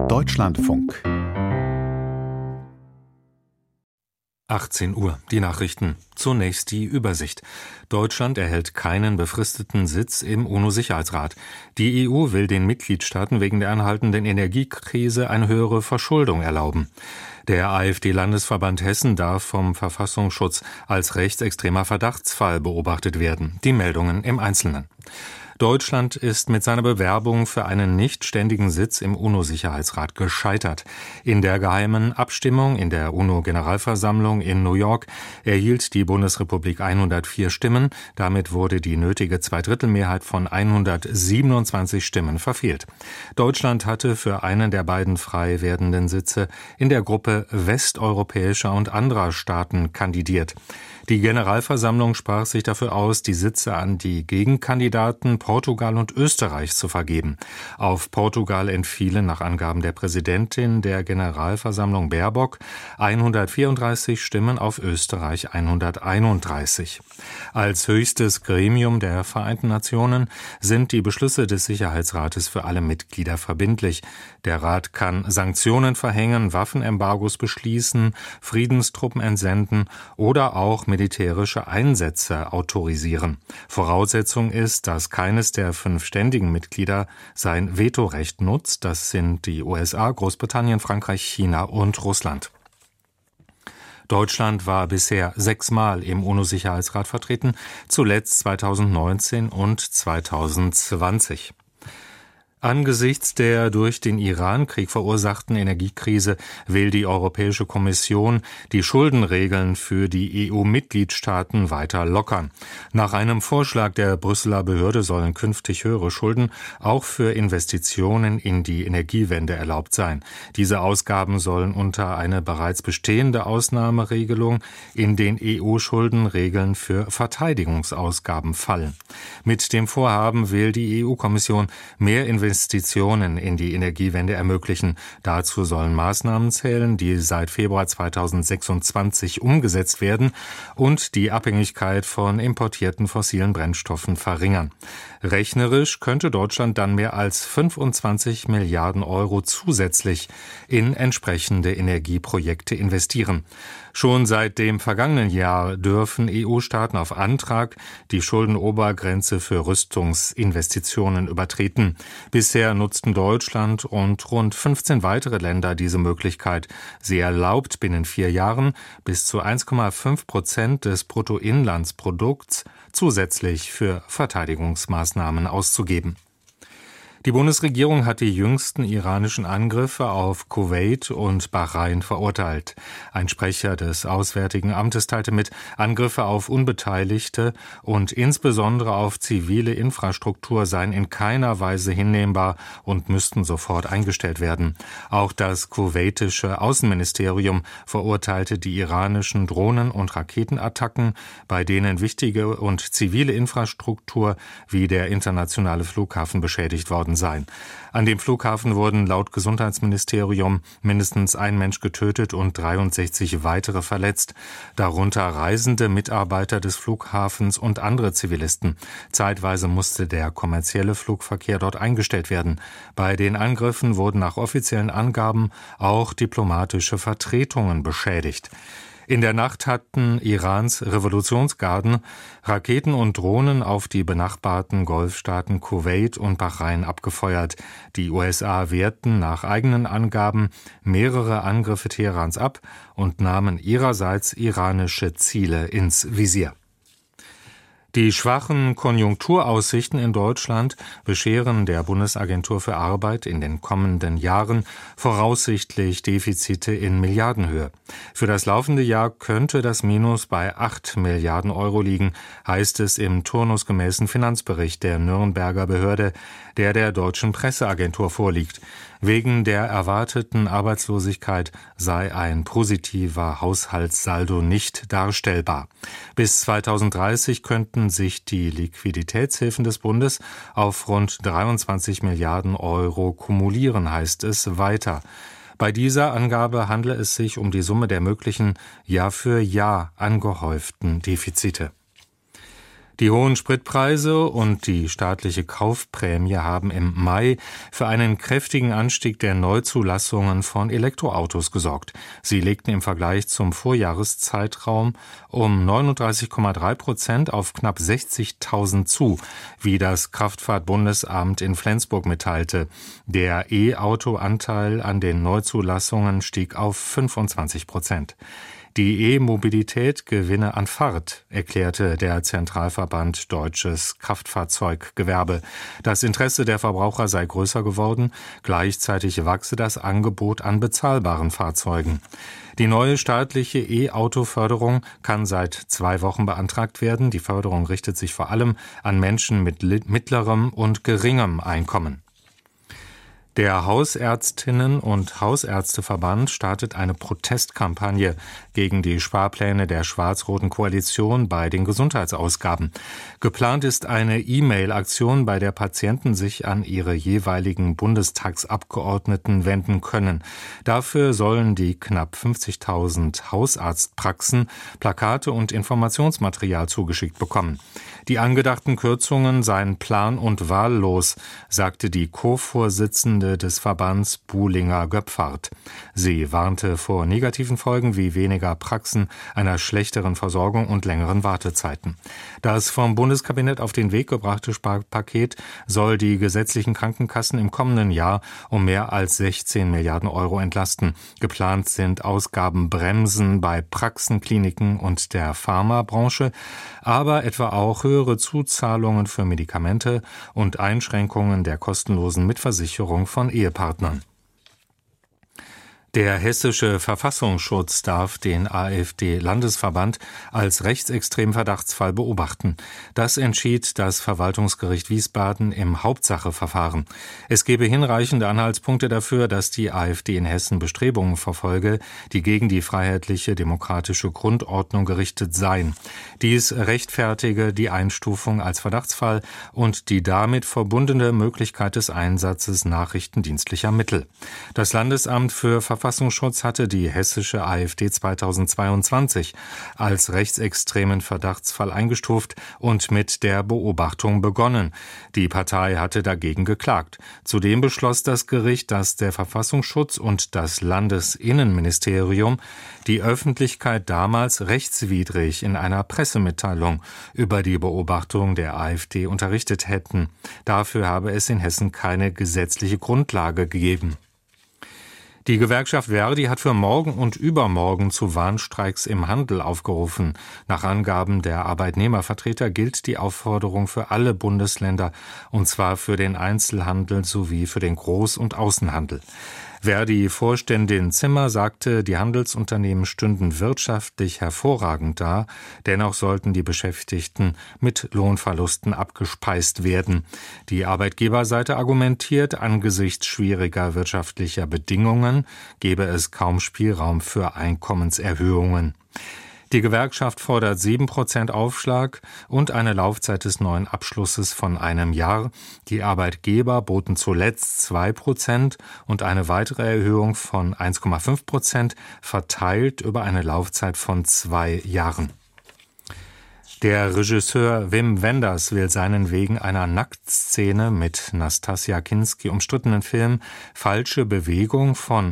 Deutschlandfunk 18 Uhr, die Nachrichten. Zunächst die Übersicht. Deutschland erhält keinen befristeten Sitz im UNO-Sicherheitsrat. Die EU will den Mitgliedstaaten wegen der anhaltenden Energiekrise eine höhere Verschuldung erlauben. Der AfD-Landesverband Hessen darf vom Verfassungsschutz als rechtsextremer Verdachtsfall beobachtet werden. Die Meldungen im Einzelnen. Deutschland ist mit seiner Bewerbung für einen nicht ständigen Sitz im UNO-Sicherheitsrat gescheitert. In der geheimen Abstimmung in der UNO-Generalversammlung in New York erhielt die Bundesrepublik 104 Stimmen. Damit wurde die nötige Zweidrittelmehrheit von 127 Stimmen verfehlt. Deutschland hatte für einen der beiden frei werdenden Sitze in der Gruppe westeuropäischer und anderer Staaten kandidiert. Die Generalversammlung sprach sich dafür aus, die Sitze an die Gegenkandidaten Portugal und Österreich zu vergeben. Auf Portugal entfielen nach Angaben der Präsidentin der Generalversammlung Baerbock 134 Stimmen, auf Österreich 131. Als höchstes Gremium der Vereinten Nationen sind die Beschlüsse des Sicherheitsrates für alle Mitglieder verbindlich. Der Rat kann Sanktionen verhängen, Waffenembargos beschließen, Friedenstruppen entsenden oder auch militärische Einsätze autorisieren. Voraussetzung ist, dass keines der 5 ständigen Mitglieder sein Vetorecht nutzt. Das sind die USA, Großbritannien, Frankreich, China und Russland. Deutschland war bisher 6-mal im UNO-Sicherheitsrat vertreten, zuletzt 2019 und 2020. Angesichts der durch den Irankrieg verursachten Energiekrise will die Europäische Kommission die Schuldenregeln für die EU-Mitgliedstaaten weiter lockern. Nach einem Vorschlag der Brüsseler Behörde sollen künftig höhere Schulden auch für Investitionen in die Energiewende erlaubt sein. Diese Ausgaben sollen unter eine bereits bestehende Ausnahmeregelung in den EU-Schuldenregeln für Verteidigungsausgaben fallen. Mit dem Vorhaben will die EU-Kommission mehr Investitionen in die Energiewende ermöglichen. Dazu sollen Maßnahmen zählen, die seit Februar 2026 umgesetzt werden und die Abhängigkeit von importierten fossilen Brennstoffen verringern. Rechnerisch könnte Deutschland dann mehr als 25 Milliarden Euro zusätzlich in entsprechende Energieprojekte investieren. Schon seit dem vergangenen Jahr dürfen EU-Staaten auf Antrag die Schuldenobergrenze für Rüstungsinvestitionen übertreten. Bisher nutzten Deutschland und rund 15 weitere Länder diese Möglichkeit. Sie erlaubt binnen 4 Jahren bis zu 1,5% des Bruttoinlandsprodukts zusätzlich für Verteidigungsmaßnahmen auszugeben. Die Bundesregierung hat die jüngsten iranischen Angriffe auf Kuwait und Bahrain verurteilt. Ein Sprecher des Auswärtigen Amtes teilte mit, Angriffe auf Unbeteiligte und insbesondere auf zivile Infrastruktur seien in keiner Weise hinnehmbar und müssten sofort eingestellt werden. Auch das kuwaitische Außenministerium verurteilte die iranischen Drohnen- und Raketenattacken, bei denen wichtige und zivile Infrastruktur wie der internationale Flughafen beschädigt worden sein. An dem Flughafen wurden laut Gesundheitsministerium mindestens ein Mensch getötet und 63 weitere verletzt, darunter reisende Mitarbeiter des Flughafens und andere Zivilisten. Zeitweise musste der kommerzielle Flugverkehr dort eingestellt werden. Bei den Angriffen wurden nach offiziellen Angaben auch diplomatische Vertretungen beschädigt. In der Nacht hatten Irans Revolutionsgarden Raketen und Drohnen auf die benachbarten Golfstaaten Kuwait und Bahrain abgefeuert. Die USA wehrten nach eigenen Angaben mehrere Angriffe Teherans ab und nahmen ihrerseits iranische Ziele ins Visier. Die schwachen Konjunkturaussichten in Deutschland bescheren der Bundesagentur für Arbeit in den kommenden Jahren voraussichtlich Defizite in Milliardenhöhe. Für das laufende Jahr könnte das Minus bei 8 Milliarden Euro liegen, heißt es im turnusgemäßen Finanzbericht der Nürnberger Behörde, der Deutschen Presseagentur vorliegt. Wegen der erwarteten Arbeitslosigkeit sei ein positiver Haushaltssaldo nicht darstellbar. Bis 2030 könnten sich die Liquiditätshilfen des Bundes auf rund 23 Milliarden Euro kumulieren, heißt es weiter. Bei dieser Angabe handle es sich um die Summe der möglichen Jahr für Jahr angehäuften Defizite. Die hohen Spritpreise und die staatliche Kaufprämie haben im Mai für einen kräftigen Anstieg der Neuzulassungen von Elektroautos gesorgt. Sie legten im Vergleich zum Vorjahreszeitraum um 39,3% auf knapp 60.000 zu, wie das Kraftfahrtbundesamt in Flensburg mitteilte. Der E-Auto-Anteil an den Neuzulassungen stieg auf 25%. Die E-Mobilität gewinne an Fahrt, erklärte der Zentralverband Deutsches Kraftfahrzeuggewerbe. Das Interesse der Verbraucher sei größer geworden, gleichzeitig wachse das Angebot an bezahlbaren Fahrzeugen. Die neue staatliche E-Auto-Förderung kann seit 2 Wochen beantragt werden. Die Förderung richtet sich vor allem an Menschen mit mittlerem und geringem Einkommen. Der Hausärztinnen- und Hausärzteverband startet eine Protestkampagne gegen die Sparpläne der schwarz-roten Koalition bei den Gesundheitsausgaben. Geplant ist eine E-Mail-Aktion, bei der Patienten sich an ihre jeweiligen Bundestagsabgeordneten wenden können. Dafür sollen die knapp 50.000 Hausarztpraxen Plakate und Informationsmaterial zugeschickt bekommen. Die angedachten Kürzungen seien plan- und wahllos, sagte die Co-Vorsitzende des Verbands Buhlinger-Göpfart. Sie warnte vor negativen Folgen wie weniger Praxen, einer schlechteren Versorgung und längeren Wartezeiten. Das vom Bundeskabinett auf den Weg gebrachte Sparpaket soll die gesetzlichen Krankenkassen im kommenden Jahr um mehr als 16 Milliarden Euro entlasten. Geplant sind Ausgabenbremsen bei Praxen, Kliniken und der Pharmabranche, aber etwa auch höhere Zuzahlungen für Medikamente und Einschränkungen der kostenlosen Mitversicherung von Ehepartnern. Der hessische Verfassungsschutz darf den AfD-Landesverband als rechtsextremen Verdachtsfall beobachten. Das entschied das Verwaltungsgericht Wiesbaden im Hauptsacheverfahren. Es gebe hinreichende Anhaltspunkte dafür, dass die AfD in Hessen Bestrebungen verfolge, die gegen die freiheitliche demokratische Grundordnung gerichtet seien. Dies rechtfertige die Einstufung als Verdachtsfall und die damit verbundene Möglichkeit des Einsatzes nachrichtendienstlicher Mittel. Das Landesamt für Verfassungsschutz hatte die hessische AfD 2022 als rechtsextremen Verdachtsfall eingestuft und mit der Beobachtung begonnen. Die Partei hatte dagegen geklagt. Zudem beschloss das Gericht, dass der Verfassungsschutz und das Landesinnenministerium die Öffentlichkeit damals rechtswidrig in einer Pressemitteilung über die Beobachtung der AfD unterrichtet hätten. Dafür habe es in Hessen keine gesetzliche Grundlage gegeben. Die Gewerkschaft Verdi hat für morgen und übermorgen zu Warnstreiks im Handel aufgerufen. Nach Angaben der Arbeitnehmervertreter gilt die Aufforderung für alle Bundesländer, und zwar für den Einzelhandel sowie für den Groß- und Außenhandel. Verdi-Vorständin Zimmer sagte, die Handelsunternehmen stünden wirtschaftlich hervorragend da, dennoch sollten die Beschäftigten mit Lohnverlusten abgespeist werden. Die Arbeitgeberseite argumentiert, angesichts schwieriger wirtschaftlicher Bedingungen gebe es kaum Spielraum für Einkommenserhöhungen. Die Gewerkschaft fordert 7% Aufschlag und eine Laufzeit des neuen Abschlusses von einem Jahr. Die Arbeitgeber boten zuletzt 2% und eine weitere Erhöhung von 1,5% verteilt über eine Laufzeit von 2 Jahren. Der Regisseur Wim Wenders will seinen wegen einer Nacktszene mit Nastassja Kinski umstrittenen Film Falsche Bewegung von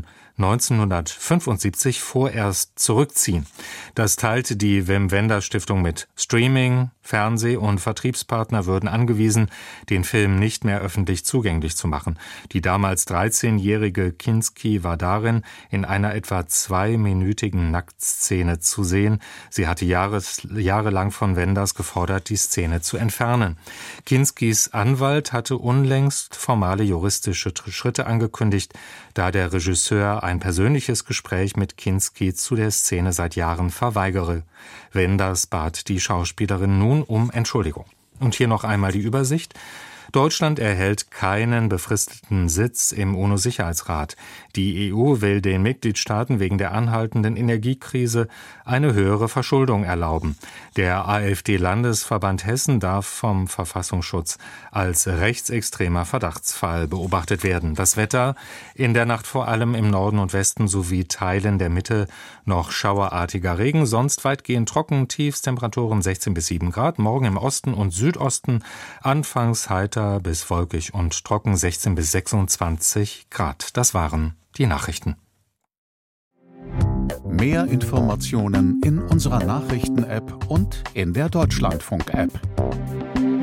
1975 vorerst zurückziehen. Das teilte die Wim Wenders Stiftung mit. Streaming, Fernseh- und Vertriebspartner würden angewiesen, den Film nicht mehr öffentlich zugänglich zu machen. Die damals 13-jährige Kinski war darin in einer etwa 2-minütigen Nacktszene zu sehen. Sie hatte jahrelang von Wenders gefordert, die Szene zu entfernen. Kinskis Anwalt hatte unlängst formale juristische Schritte angekündigt, da der Regisseur ein persönliches Gespräch mit Kinski zu der Szene seit Jahren verweigere. Wenders bat die Schauspielerin nun um Entschuldigung. Und hier noch einmal die Übersicht. Deutschland erhält keinen befristeten Sitz im UNO-Sicherheitsrat. Die EU will den Mitgliedstaaten wegen der anhaltenden Energiekrise eine höhere Verschuldung erlauben. Der AfD-Landesverband Hessen darf vom Verfassungsschutz als rechtsextremer Verdachtsfall beobachtet werden. Das Wetter: in der Nacht vor allem im Norden und Westen sowie Teilen der Mitte noch schauerartiger Regen, sonst weitgehend trocken, Tiefstemperaturen 16 bis 7 Grad. Morgen im Osten und Südosten anfangs heiter bis wolkig und trocken, 16 bis 26 Grad. Das waren die Nachrichten. Mehr Informationen in unserer Nachrichten-App und in der Deutschlandfunk-App.